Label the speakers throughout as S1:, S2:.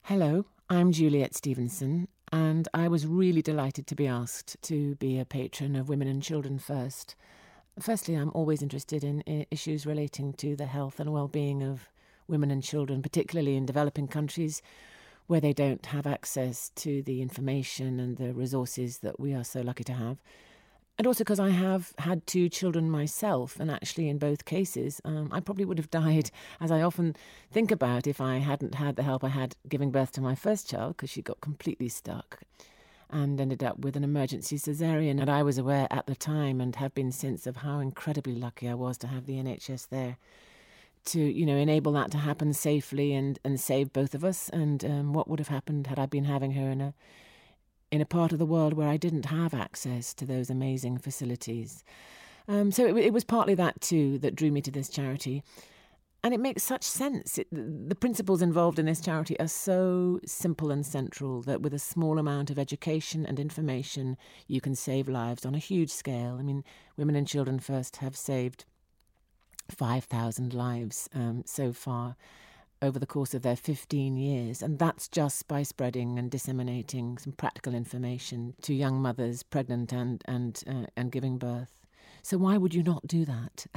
S1: Hello, I'm Juliet Stevenson, and I was really delighted to be asked to be a patron of Women and Children First. Firstly, I'm always interested in issues relating to the health and well-being of women and children, particularly in developing countries where they don't have access to the information and the resources that we are so lucky to have. And also because I have had two children myself, and actually in both cases, I probably would have died, as I often think about, if I hadn't had the help I had giving birth to my first child, because she got completely stuck and ended up with an emergency caesarean. And I was aware at the time, and have been since, of how incredibly lucky I was to have the NHS there to, enable that to happen safely and save both of us. And what would have happened had I been having her in a part of the world where I didn't have access to those amazing facilities. So it was partly that too that drew me to this charity. And it makes such sense. The principles involved in this charity are so simple and central that with a small amount of education and information, you can save lives on a huge scale. I mean, Women and Children First have saved 5,000 lives so far over the course of their 15 years. And that's just by spreading and disseminating some practical information to young mothers pregnant and giving birth. So why would you not do that?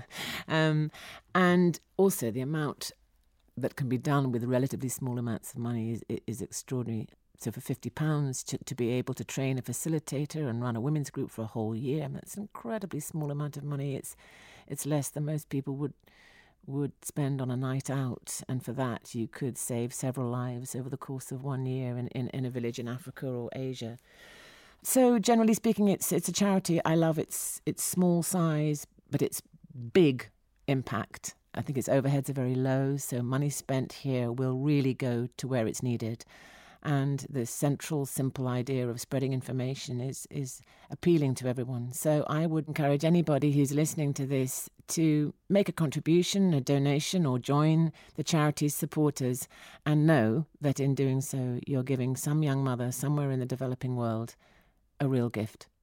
S1: And also the amount that can be done with relatively small amounts of money is extraordinary. So for £50 to be able to train a facilitator and run a women's group for a whole year, that's an incredibly small amount of money. It's less than most people would spend on a night out, and for that you could save several lives over the course of 1 year in a village in Africa or Asia. So generally speaking, it's a charity. I love its small size, but its big impact. I think its overheads are very low, so money spent here will really go to where it's needed. And the central, simple idea of spreading information is appealing to everyone. So I would encourage anybody who's listening to this to make a contribution, a donation, or join the charity's supporters, and know that in doing so, you're giving some young mother somewhere in the developing world a real gift.